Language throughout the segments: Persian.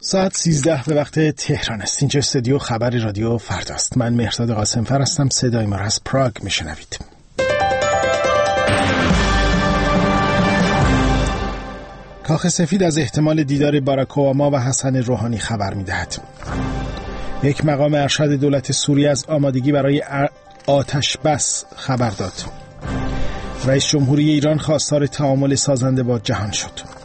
ساعت 13 به وقت تهران است. اینجا استودیو خبر رادیو فرداست. من مهرداد قاسمفر هستم. صدای ما را از پراگ میشنوید. کاخ سفید از احتمال دیدار باراک اوباما و حسن روحانی خبر میدهد. یک مقام ارشد دولت سوریه از آمادگی برای آتش بس خبر داد. رئیس جمهوری ایران خواستار تعامل سازنده با جهان شد.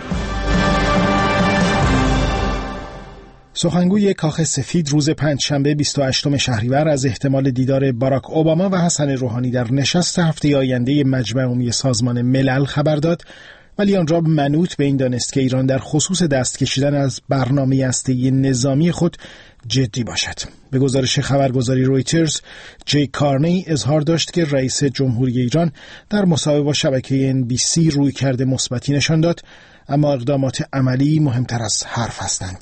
سخنگوی کاخ سفید روز پنجشنبه 28 شهریور از احتمال دیدار باراک اوباما و حسن روحانی در نشست هفته آینده مجمع عمومی سازمان ملل خبر داد، ولی آن را منوط به این دانست که ایران در خصوص دست کشیدن از برنامه هسته‌ای نظامی خود جدی باشد. به گزارش خبرگزاری رویترز، جی کارنی اظهار داشت که رئیس جمهوری ایران در مصاحبه با شبکه NBC رویکرد مثبتی نشان داد، اما اقدامات عملی مهمتر از حرف هستند.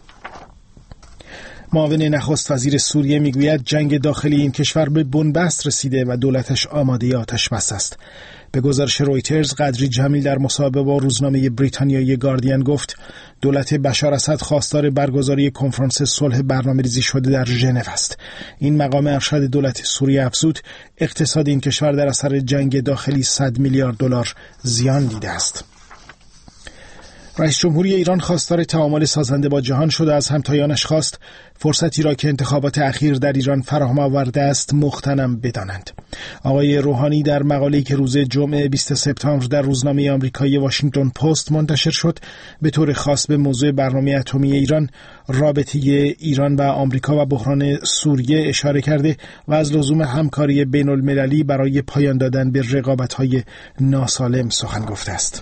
معاون نخست وزیر سوریه میگوید جنگ داخلی این کشور به بنبست رسیده و دولتش آماده آتش بس است. به گزارش رویترز، قدری جمیل در مصاحبه با روزنامه بریتانیایی گاردین گفت دولت بشار اسد خواستار برگزاری کنفرانس صلح برنامه‌ریزی شده در ژنو است. این مقام ارشد دولت سوریه افزود اقتصاد این کشور در اثر جنگ داخلی 100 میلیارد دلار زیان دیده است. رئیس جمهوری ایران خواستار تعامل سازنده با جهان شده، از همتایانش خواست فرصتی را که انتخابات اخیر در ایران فراهم آورده است مغتنم بدانند. آقای روحانی در مقاله‌ای که روز جمعه 20 سپتامبر در روزنامه آمریکایی واشنگتن پست منتشر شد، به طور خاص به موضوع برنامه اتمی ایران، رابطه ایران و آمریکا و بحران سوریه اشاره کرده و از لزوم همکاری بین‌المللی برای پایان دادن به رقابت‌های ناسالم سخن گفته است.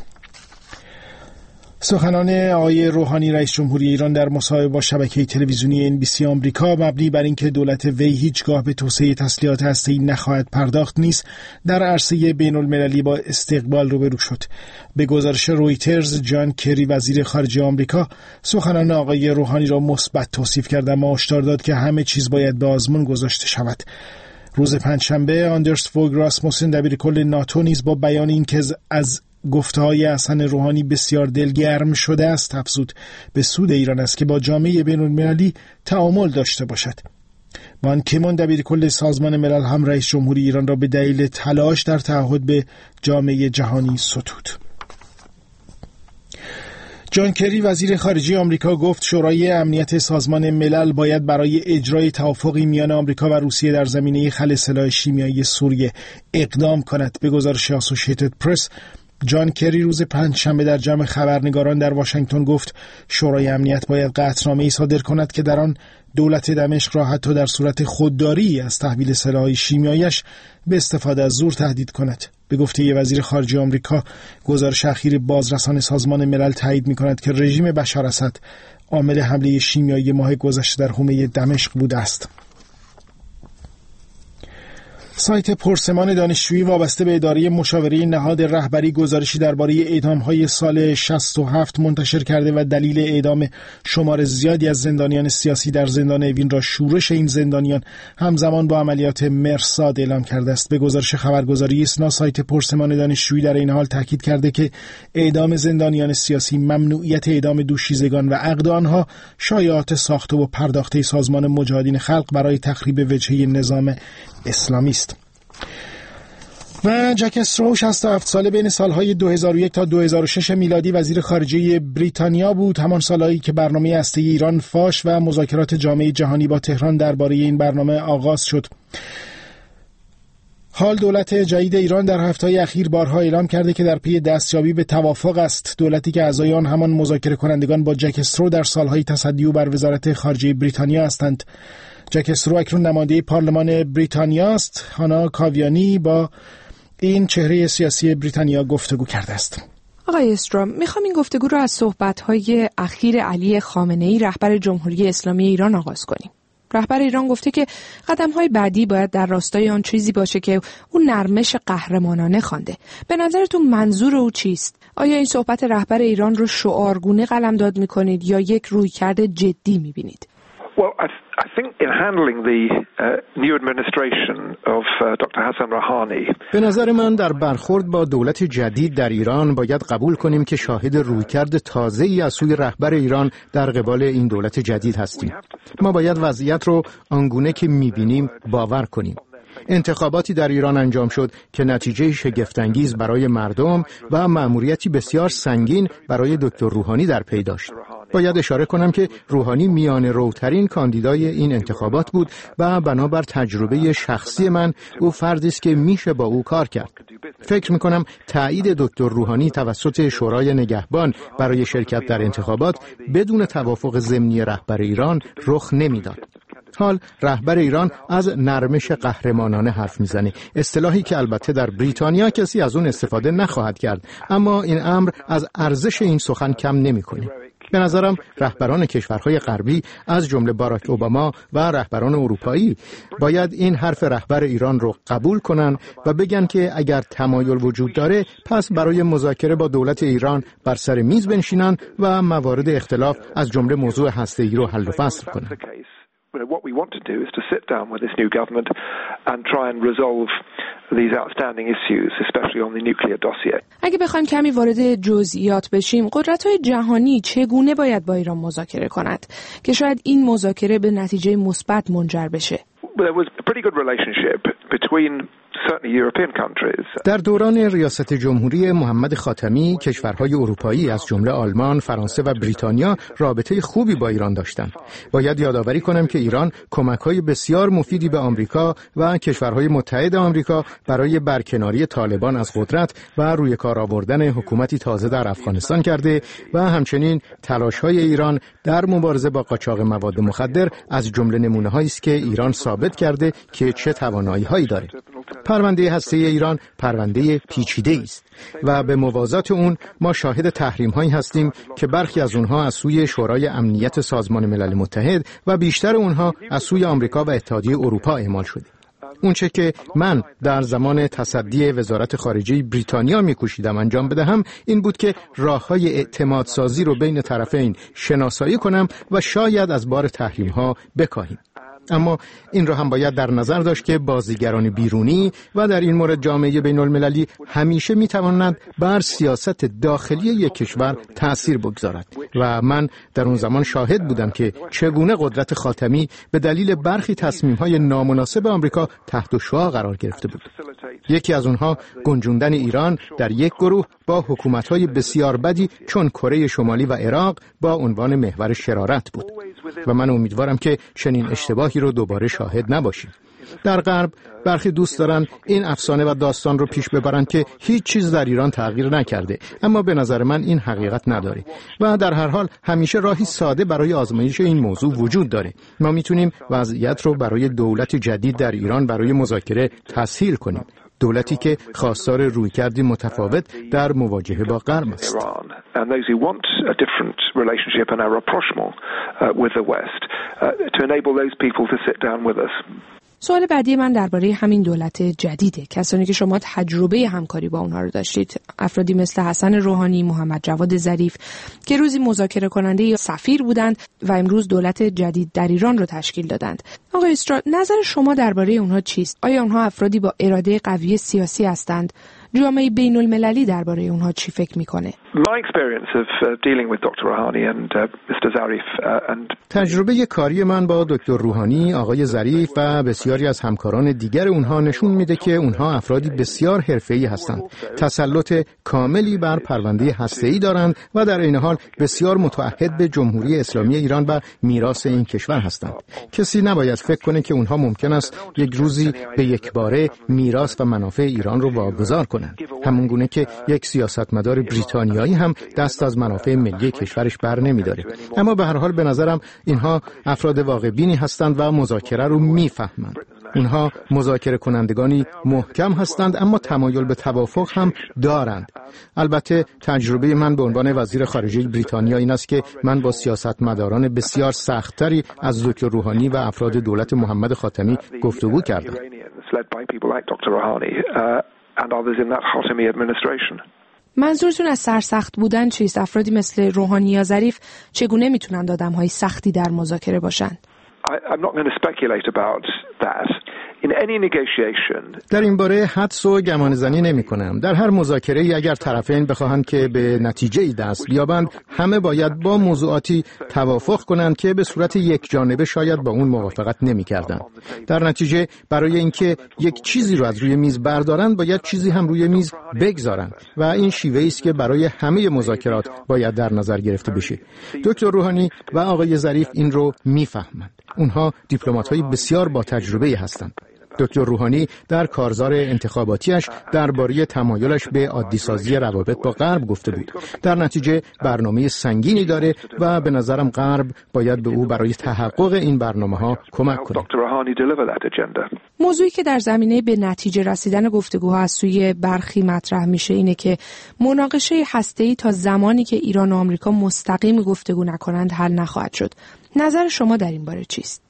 سخنان آقای روحانی رئیس جمهوری ایران در مصاحبه با شبکه تلویزیونی NBC آمریکا مبنی بر اینکه دولت وی هیچگاه به توسعه تسلیحات هسته‌ای نخواهد پرداخت نیز در عرصه بین‌المللی با استقبال روبرو شد. به گزارش رویترز، جان کری وزیر خارجه آمریکا سخنان آقای روحانی را مثبت توصیف کرد، اما هشدار داد که همه چیز باید به آزمون گذاشته شود. روز پنجشنبه آندرس فوگ راسموسن دبیرکل ناتو نیز با بیان اینکه از گفته‌های حسن روحانی بسیار دلگرم شده است افزود به سود ایران است که با جامعه بین‌المللی تعامل داشته باشد. بان کیمون دبیرکل سازمان ملل هم رئیس جمهوری ایران را به دلیل تلاش در تعهد به جامعه جهانی ستود. جان کری وزیر خارجه آمریکا گفت شورای امنیت سازمان ملل باید برای اجرای توافقی میان آمریکا و روسیه در زمینه خلع سلاح شیمیایی سوریه اقدام کند. به گزارش اسوسییتد پرس، جان کری روز پنجشنبه در جمع خبرنگاران در واشنگتن گفت شورای امنیت باید قطعنامه‌ای صادر کند که در آن دولت دمشق را حتی در صورت خودداری از تحویل سلاح شیمیایی‌اش به استفاده از زور تهدید کند. به گفته وزیر خارجه آمریکا، گزارش اخیر بازرسان سازمان ملل تایید می‌کند که رژیم بشار اسد عامل حمله شیمیایی ماه گذشته در حومه دمشق بوده است. سایت پرسمان دانشجویی وابسته به اداره مشاوره نهاد رهبری گزارشی درباره اعدام‌های سال 67 منتشر کرده و دلیل اعدام شمار زیادی از زندانیان سیاسی در زندان اوین را شورش این زندانیان همزمان با عملیات مرصاد اعلام کرده است. به گزارش خبرگزاری ایسنا، سایت پرسمان دانشجویی در این حال تاکید کرده که اعدام زندانیان سیاسی، ممنوعیت اعدام دوشیزگان و عقد آنها شایعات ساخته و پرداخته سازمان مجاهدین خلق برای تخریب وجهه نظام اسلامی است. و جک استرو 67 ساله بین سالهای 2001 تا 2006 میلادی وزیر خارجه بریتانیا بود، همان سالهایی که برنامه هسته‌ای ایران فاش و مذاکرات جامعه جهانی با تهران درباره این برنامه آغاز شد. حال دولت جدید ایران در هفته‌های اخیر بارها اعلام کرده که در پی دستیابی به توافق است. دولتی که اعضای آن همان مذاکره کنندگان با جک استرو در سالهای تصدی بر وزارت خارجه بریتانیا هستند. جک استرو اکنون نماینده پارلمان بریتانیا است. هانا کاویانی با این چهره سیاسی بریتانیا گفتگو کرده است. آقای استرو، میخوام این گفتگو رو از صحبت‌های اخیر علی خامنه‌ای رهبر جمهوری اسلامی ایران آغاز کنیم. رهبر ایران گفته که قدم‌های بعدی باید در راستای آن چیزی باشه که اون نرمش قهرمانانه خوانده. به نظرتون منظور او چیست؟ آیا این صحبت رهبر ایران رو شعارگونه قلمداد می‌کنید یا یک رویکرد جدی می‌بینید؟ Well, I think in handling the new administration of Dr. Hassan Rouhani. به نظر من در برخورد با دولت جدید در ایران باید قبول کنیم که شاهد رویکرد تازه‌ای از سوی رهبر ایران در قبال این دولت جدید هستیم. ما باید وضعیت رو آنگونه که می‌بینیم باور کنیم. انتخاباتی در ایران انجام شد که نتیجه شگفت‌انگیز برای مردم و مأموریتی بسیار سنگین برای دکتر روحانی در پی داشت. باید اشاره کنم که روحانی میان روترین کاندیدای این انتخابات بود و بنابر تجربه شخصی من او فردی است که میشه با او کار کرد. فکر میکنم تایید دکتر روحانی توسط شورای نگهبان برای شرکت در انتخابات بدون توافق ضمنی رهبر ایران رخ نمیداد. حال رهبر ایران از نرمش قهرمانانه حرف میزنه، اصطلاحی که البته در بریتانیا کسی از اون استفاده نخواهد کرد، اما این امر از ارزش این سخن کم نمیکنه. به نظرم رهبران کشورهای غربی از جمله باراک اوباما و رهبران اروپایی باید این حرف رهبر ایران رو قبول کنن و بگن که اگر تمایل وجود داره پس برای مذاکره با دولت ایران بر سر میز بنشینن و موارد اختلاف از جمله موضوع هسته‌ای رو حل و فصل کنن. What we want to do is to sit down with this new government and try and resolve these outstanding issues, especially on the nuclear dossier. اگه بخوایم کمی وارد جزئیات بشیم، قدرت‌های جهانی چگونه باید با ایران مذاکره کند که شاید این مذاکره به نتیجه مثبت منجر بشه؟ There was a pretty good relationship between certainly European countries. در دوران ریاست جمهوری محمد خاتمی کشورهای اروپایی از جمله آلمان، فرانسه و بریتانیا رابطه خوبی با ایران داشتند. باید یادآوری کنم که ایران کمک‌های بسیار مفیدی به آمریکا و کشورهای متحد آمریکا برای برکناری طالبان از قدرت و روی کار آوردن حکومتی تازه در افغانستان کرده و همچنین تلاش‌های ایران در مبارزه با قاچاق مواد مخدر از جمله نمونه‌هایی است که ایران ثابت کرده که چه توانایی‌هایی داره. پرونده هسته‌ای ایران پرونده پیچیده است و به موازات اون ما شاهد تحریم‌هایی هستیم که برخی از اونها از سوی شورای امنیت سازمان ملل متحد و بیشتر اونها از سوی آمریکا و اتحادیه اروپا اعمال شده. اونچه که من در زمان تصدی وزارت خارجه بریتانیا می‌کوشیدم انجام بدهم این بود که راه‌های اعتماد سازی رو بین طرفین شناسایی کنم و شاید از بار تحریم‌ها بکاهیم. اما این را هم باید در نظر داشت که بازیگران بیرونی و در این مورد جامعه بین المللی همیشه می توانند بر سیاست داخلی یک کشور تأثیر بگذارد و من در اون زمان شاهد بودم که چگونه قدرت خاتمی به دلیل برخی تصمیم‌های نامناسب آمریکا تحت شعاع قرار گرفته بود. یکی از اونها گنجوندن ایران در یک گروه با حکومت‌های بسیار بدی چون کره شمالی و عراق با عنوان محور شرارت بود و من امیدوارم که چنین اشتباهی رو دوباره شاهد نباشیم. در غرب برخی دوست دارن این افسانه و داستان رو پیش ببرن که هیچ چیز در ایران تغییر نکرده، اما به نظر من این حقیقت نداره و در هر حال همیشه راهی ساده برای آزمایش این موضوع وجود داره. ما میتونیم وضعیت رو برای دولت جدید در ایران برای مذاکره تسهیل کنیم، دولتی که خواستار رویکردی متفاوت در مواجهه با غرب است. سوال بعدی من درباره همین دولت جدیده. کسانی که شما تجربه همکاری با اونها رو داشتید، افرادی مثل حسن روحانی، محمد جواد ظریف که روزی مذاکره کننده یا سفیر بودند و امروز دولت جدید در ایران رو تشکیل دادند. آقای استراد، نظر شما درباره اونها چیست؟ آیا اونها افرادی با اراده قوی سیاسی هستند؟ جامعه بین المللی درباره اونها چی فکر میکنه؟ تجربه کاری من با دکتر روحانی، آقای ظریف و بسیاری از همکاران دیگر اونها نشون میده که اونها افرادی بسیار حرفه‌ای هستند، تسلط کاملی بر پرونده هسته‌ای دارند و در این حال بسیار متعهد به جمهوری اسلامی ایران و میراث این کشور هستند. کسی نباید فکر کنه که اونها ممکن است یک روزی به یکباره میراث و منافع ایران رو واگذار کنند. همون گونه که یک سیاستمدار بریتانیایی هم دست از منافع ملی کشورش بر نمی‌داره. اما به هر حال به نظرم اینها افراد واقع بینی هستند و مذاکره رو میفهمند. اونها مذاکره کنندگانی محکم هستند اما تمایل به توافق هم دارند. البته تجربه من به عنوان وزیر خارجه بریتانیا این است که من با سیاستمداران بسیار سخت‌تری از دکتر روحانی و افراد دولت محمد خاتمی گفتگو کردم. منظورتون از سرسخت بودن چیست؟ افرادی مثل روحانی یا ظریف چگونه میتونند آدم‌های سختی در مذاکره باشند؟ I'm not going to speculate about that. In any negotiation. در این باره حدس و گمانه‌زنی نمی‌کنم. در هر مذاکره‌ای اگر طرفین بخواهند که به نتیجه‌ای دست بیابند، همه باید با موضوعاتی توافق کنند که به صورت یک جانبه شاید با اون موافقت نمی‌کردند. در نتیجه برای اینکه یک چیزی رو از روی میز بردارند، باید چیزی هم روی میز بگذارند و این شیوه‌ای است که برای همه مذاکرات باید در نظر گرفته بشه. دکتر روحانی و آقای ظریف این رو می‌فهمند. اونها دیپلمات‌های بسیار با تجربه هستند. دکتر روحانی در کارزار انتخاباتیش درباره تمایلش به عادی‌سازی روابط با غرب گفته بود. در نتیجه برنامه سنگینی داره و به نظرم غرب باید به او برای تحقق این برنامه‌ها کمک کنه. موضوعی که در زمینه به نتیجه رسیدن گفتگوها از سوی برخی مطرح میشه اینه که مناقشه هسته‌ای تا زمانی که ایران و آمریکا مستقیم گفتگو نکنند حل نخواهد شد. نظر شما در این باره چیست؟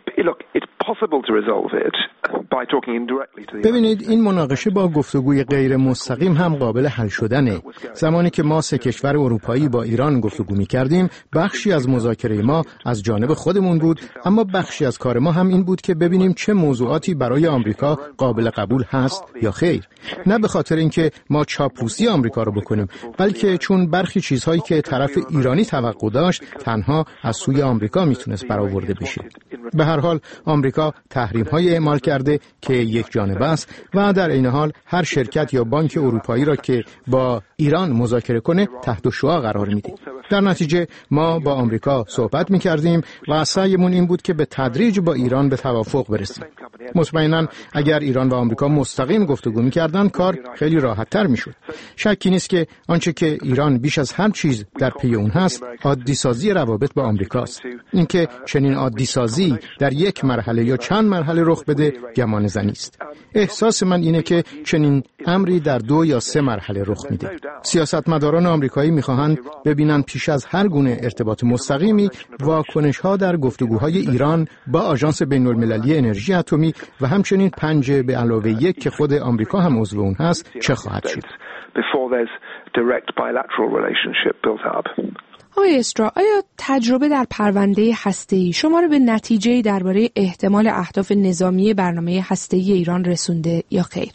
ببینید، این مناقشه با گفتگوی غیر مستقیم هم قابل حل شدنه. زمانی که ما سه کشور اروپایی با ایران گفتگو می‌کردیم، بخشی از مذاکره ما از جانب خودمون بود، اما بخشی از کار ما هم این بود که ببینیم چه موضوعاتی برای آمریکا قابل قبول هست یا خیر. نه به خاطر اینکه ما چاپلوسی آمریکا رو بکنیم، بلکه چون برخی چیزهایی که طرف ایرانی توقع داشت تنها از سوی آمریکا میتونست برآورده بشه. به هر حال آمریکا تحریم‌های اعمال کرده که یک جانبه است و در این حال هر شرکت یا بانک اروپایی را که با ایران مذاکره کنه تحت شعاع قرار میده. در نتیجه ما با آمریکا صحبت میکردیم و سعیمون این بود که به تدریج با ایران به توافق برسیم. مطمئناً اگر ایران و آمریکا مستقیم گفتگو میکردن کار خیلی راحت‌تر میشد. شکی نیست که آنچه که ایران بیش از هر چیز در پی اون هست عادی‌سازی روابط با آمریکاست. اینکه چنین عادی‌سازی در یک مرحله یا چند مرحله رخ بده گمانه‌زنی است. احساس من اینه که چنین امری در 2 یا 3 مرحله رخ میده. سیاستمداران آمریکایی میخواهند ببینن پیش از هر گونه ارتباط مستقیمی واکنش‌ها در گفتگوهای ایران با آژانس بین‌المللی انرژی اتمی و همچنین 5+1 که خود آمریکا هم عضو اون هست چه خواهد شد. آقای استرا، آیا تجربه در پرونده هسته‌ای شما رو به نتیجه‌ای درباره احتمال اهداف نظامی برنامه هسته‌ای ایران رسونده یا خیر؟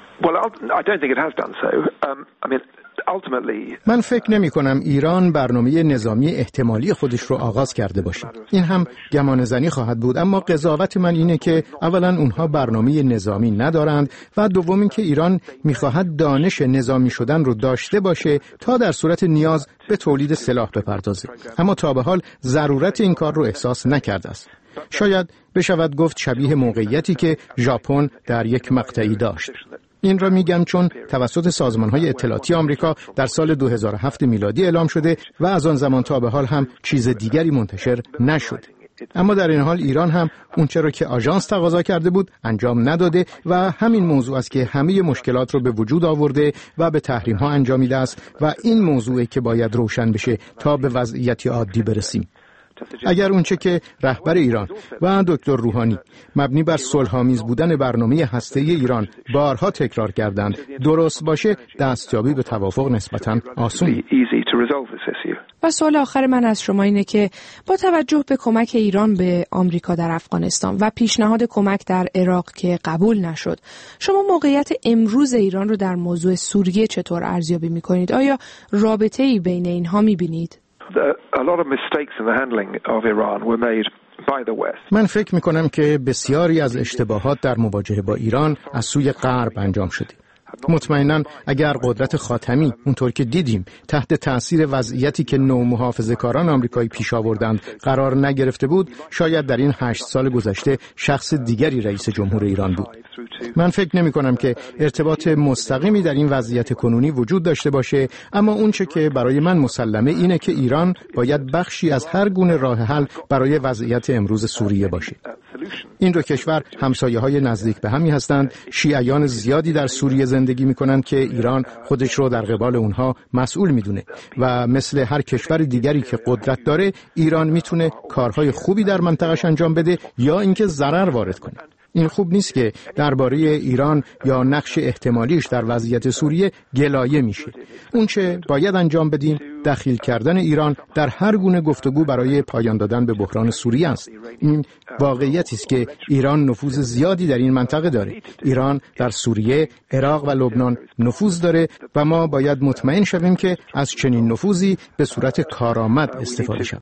من فکر نمی کنم ایران برنامه نظامی احتمالی خودش رو آغاز کرده باشه. این هم گمانه‌زنی خواهد بود، اما قضاوت من اینه که اولا اونها برنامه نظامی ندارند و دوم این که ایران می‌خواهد دانش نظامی شدن رو داشته باشه تا در صورت نیاز به تولید سلاح بپردازه. اما تا به حال ضرورت این کار رو احساس نکرده است. شاید بشود گفت شبیه موقعیتی که ژاپن در یک مقطعی داشت. این را میگم چون توسط سازمان‌های اطلاعاتی آمریکا در سال 2007 میلادی اعلام شده و از آن زمان تا به حال هم چیز دیگری منتشر نشد. اما در این حال ایران هم اونچه را که آژانس تقاضا کرده بود انجام نداده و همین موضوع است که همه مشکلات رو به وجود آورده و به تحریم‌ها انجامیده است و این موضوعی که باید روشن بشه تا به وضعیتی عادی برسیم. اگر اونچه که رهبر ایران و دکتر روحانی مبنی بر صلح‌آمیز بودن برنامه هسته‌ای ایران بارها تکرار کردند درست باشه، دستیابی به توافق نسبتاً آسون. و سوال آخر من از شما اینه که با توجه به کمک ایران به آمریکا در افغانستان و پیشنهاد کمک در عراق که قبول نشد، شما موقعیت امروز ایران رو در موضوع سوریه چطور ارزیابی می‌کنید؟ آیا رابطه‌ای بین اینها می‌بینید؟ من فکر می‌کنم که بسیاری از اشتباهات در مواجهه با ایران از سوی غرب انجام شده. مطمئناً اگر قدرت خاتمی اونطور که دیدیم تحت تأثیر وضعیتی که نومحافظه‌کاران آمریکایی پیش آوردند قرار نگرفته بود، شاید در این 8 سال گذشته شخص دیگری رئیس جمهور ایران بود. من فکر نمی کنم که ارتباط مستقیمی در این وضعیت کنونی وجود داشته باشه، اما اونچه که برای من مسلمه اینه که ایران باید بخشی از هر گونه راه حل برای وضعیت امروز سوریه باشه. این دو کشور همسایه‌های نزدیک به همی هستند. شیعیان زیادی در سوریه زندگی می‌کنند که ایران خودش رو در قبال اونها مسئول می‌دونه و مثل هر کشور دیگری که قدرت داره، ایران می‌تونه کارهای خوبی در منطقه‌اش انجام بده یا اینکه ضرر وارد کنه. این خوب نیست که درباره ایران یا نقش احتمالیش در وضعیت سوریه گلایه میشه. اون چه باید انجام بدیم دخیل کردن ایران در هر گونه گفتگو برای پایان دادن به بحران سوریه است. این واقعیتی است که ایران نفوذ زیادی در این منطقه داره. ایران در سوریه، عراق و لبنان نفوذ داره و ما باید مطمئن شویم که از چنین نفوذی به صورت کارآمد استفاده شود.